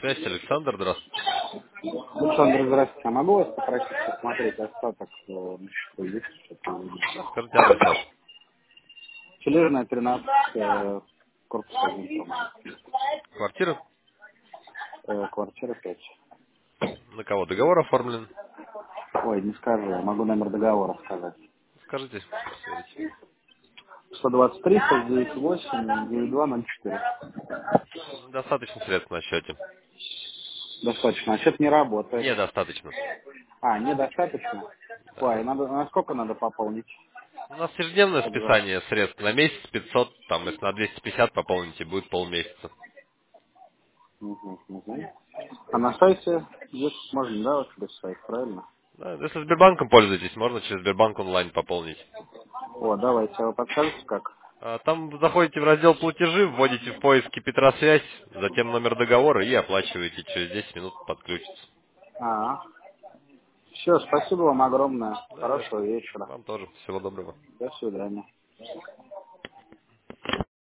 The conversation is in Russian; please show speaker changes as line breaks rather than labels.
связь, Александр, здравствуйте.
Александр, здравствуйте. А могу вас попросить посмотреть остаток на счету есть? Что-то
Да, скажите адрес ваш.
Чележная, 13, корпус 1, по-моему.
Квартира?
Квартира 5.
На кого договор оформлен?
Ой, не скажу, я могу номер договора сказать.
Скажите, сверить.
123, 698, 9204.
Достаточно средств на счете.
Достаточно. А счет не работает.
Недостаточно.
А, недостаточно? Ой,
Да.
надо, на сколько надо пополнить?
У нас ежедневное
Чтобы за-
списание средств. На месяц 500, там, если на 250 пополните, будет полмесяца.
Мгм, мгм. А на сайте есть, можно, да, вот через сайт, правильно?
Да, если Сбербанком пользуетесь, можно через Сбербанк онлайн пополнить.
О, давайте, а вы подскажете как?
Там заходите в раздел платежи, вводите в поиске Петросвязь, затем номер договора и оплачиваете. Через 10 минут подключится.
А, все, спасибо вам огромное.
Да, не за
Хорошего
что.
вечера.
Вам тоже. Всего доброго.
До свидания.